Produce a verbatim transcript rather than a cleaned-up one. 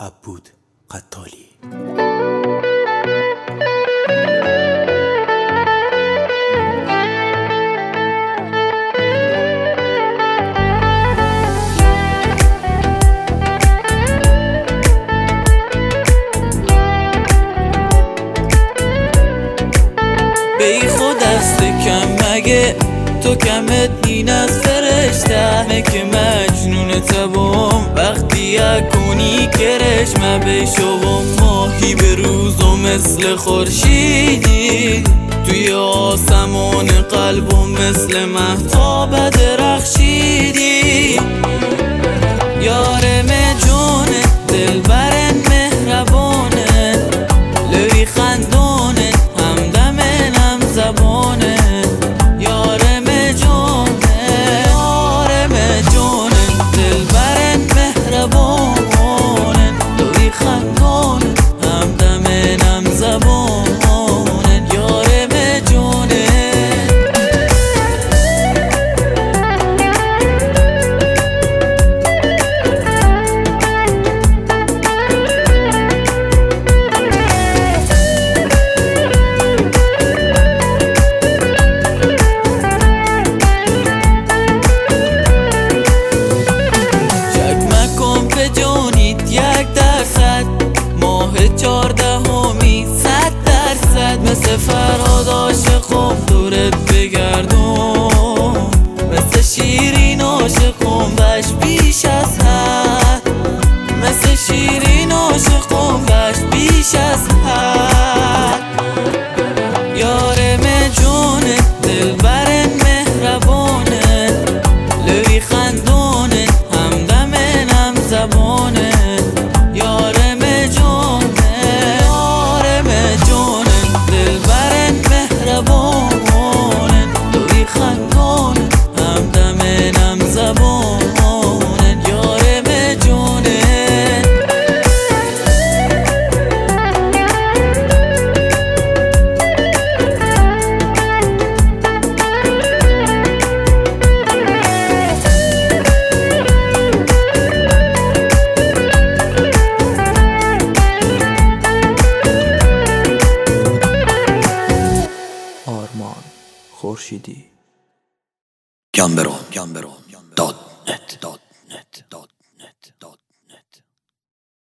عبود قتالی. بی خود دست کم مگه تو کمت نین از فرشته مگه مجنون تبام وقتی اکنی کرش مبشوم ماهی به روز و مثل خورشیدی توی آسمان قلبم مثل مهتاب درخشیدی یارم جونه دلبرن مهربانه لوی خندونه همدم نم زبانه یارم جونه یارم جونه دلبرن مهربانه لوی خندونه همدم نم زبانه یارم جونه ماه چهاردهمی صد درصد مثل فرهاد عاشقم دورت بگردم مثل شیرین عاشقم بش بیش از حد مثل شیرین عاشقم بش بیش از حد یارم جونه دلبرن مهربانه لوی خندونه همدم نم زبانه خورشیدی. گمبرون دات نت